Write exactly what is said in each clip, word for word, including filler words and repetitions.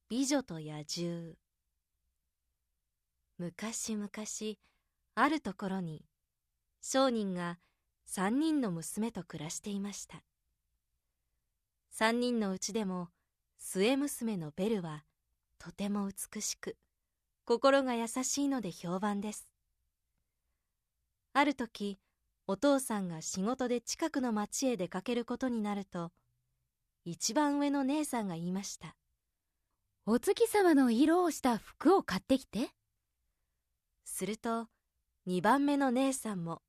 美女と野獣。昔々あるところに商人が三人の娘と暮らしていました。三人のうちでも末娘のベルはとても美しく心が優しいので評判です。ある時、お父さんが仕事で近くの町へ出かけることになると、一番上の姉さんが言いました。 お月様の色をした服を買ってきて。 すると、二番目の姉さんも、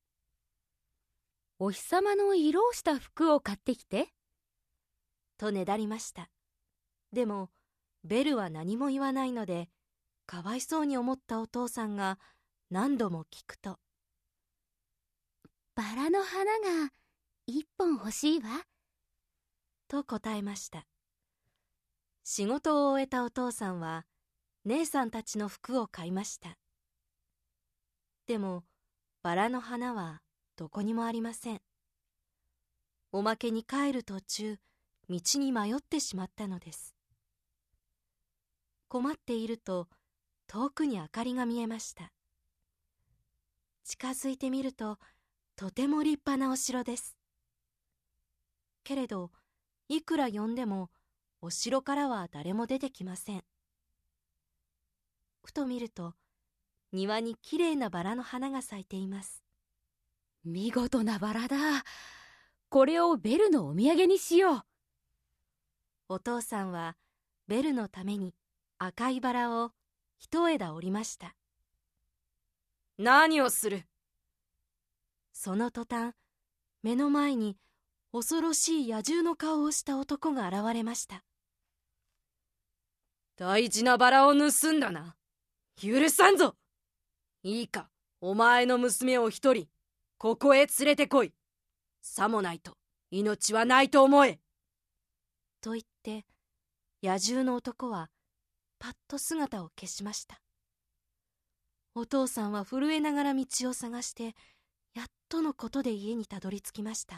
お日様の色をした服を買ってきて。 とねだりました。でも、ベルは何も言わないので、かわいそうに思ったお父さんが何度も聞くと、 バラの花が一本欲しいわ。 と答えました。仕事を終えたお父さんは、姉さんたちの服を買いました。でも、バラの花はどこにもありません。おまけに帰る途中、道に迷ってしまったのです。困っていると、遠くに明かりが見えました。近づいてみると、とても立派なお城です。けれど、いくら呼んでも、お城からは誰も出てきません。ふと見ると、庭にきれいなバラの花が咲いています。 見事なバラだ。これをベルのお土産にしよう。 お父さんは、ベルのために赤いバラを一枝折りました。何をする？その途端、目の前に恐ろしい野獣の顔をした男が現れました。大事なバラを盗んだな。許さんぞ。いいか、お前の娘を一人、ここへ連れてこい。さもないと、命はないと思え。と言って、野獣の男は、パッと姿を消しました。お父さんは震えながら道を探して、やっとのことで家にたどり着きました。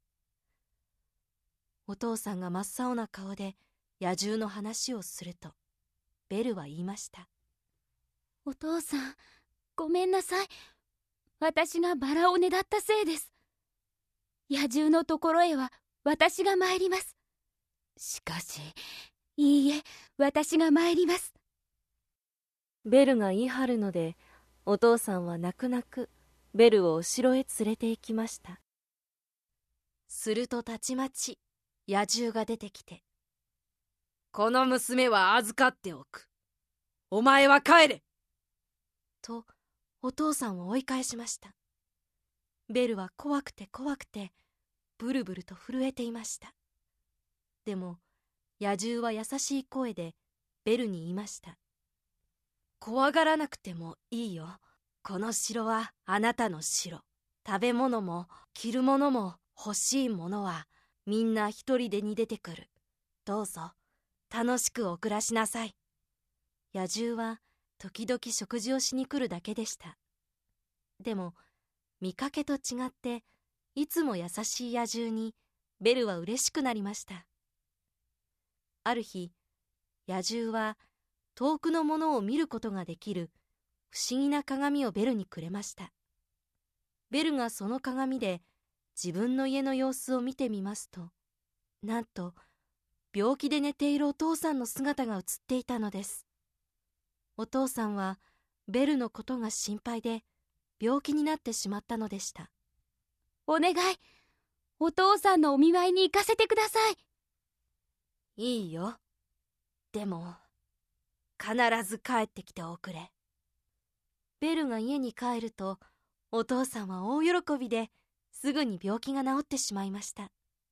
お父さんが真っ青な顔で野獣の話をすると、ベルは言いました。 お父さん、ごめんなさい。私がバラをねだったせいです。野獣のところへは私が参ります。しかし、いいえ、私が参ります。 ベルが言い張るので、お父さんは泣く泣くベルをお城へ連れて行きました。するとたちまち野獣が出てきて、この娘は預かっておく。お前は帰れ。とお父さんを追い返しました。ベルは怖くて怖くてブルブルと震えていました。でも野獣は優しい声でベルに言いました。怖がらなくてもいいよ。この城はあなたの城。食べ物も着るものも欲しいものはみんな一人でに出てくる。どうぞ楽しくお暮らしなさい。野獣は時々食事をしに来るだけでした。でも見かけと違っていつも優しい野獣にベルは嬉しくなりました。ある日、野獣は遠くのものを見ることができる不思議な鏡をベルにくれました。ベルがその鏡で自分の家の様子を見てみますと、なんと病気で寝ているお父さんの姿が映っていたのです。お父さんはベルのことが心配で病気になってしまったのでした。 お願い、お父さんのお見舞いに行かせてください。 いいよ。でも必ず帰ってきておくれ。ベルが家に帰ると、お父さんは大喜びですぐに病気が治ってしまいました。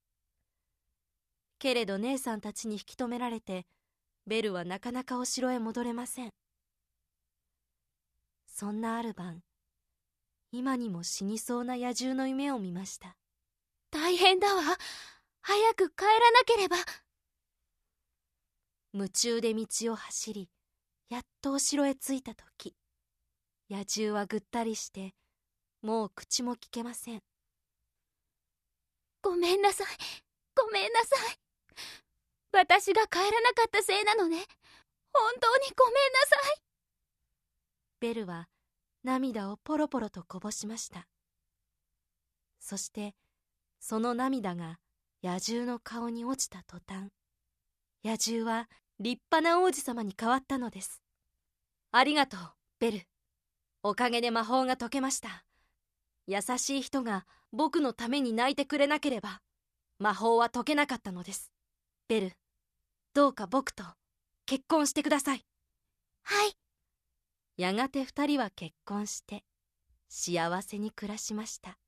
けれど姉さんたちに引き止められて、ベルはなかなかお城へ戻れません。そんなある晩、今にも死にそうな野獣の夢を見ました。 大変だわ。早く帰らなければ。 夢中で道を走り、やっとお城へ着いたとき、野獣はぐったりして、もう口も聞けません。 ごめんなさい、ごめんなさい。 私が帰らなかったせいなのね。本当にごめんなさい。 ベルは涙をポロポロとこぼしました。そしてその涙が野獣の顔に落ちた途端、野獣は立派な王子様に変わったのです。ありがとう、ベル。おかげで魔法が解けました。優しい人が僕のために泣いてくれなければ魔法は解けなかったのです。ベル、どうか僕と結婚してください。 はい。 やがて二人は結婚して幸せに暮らしました。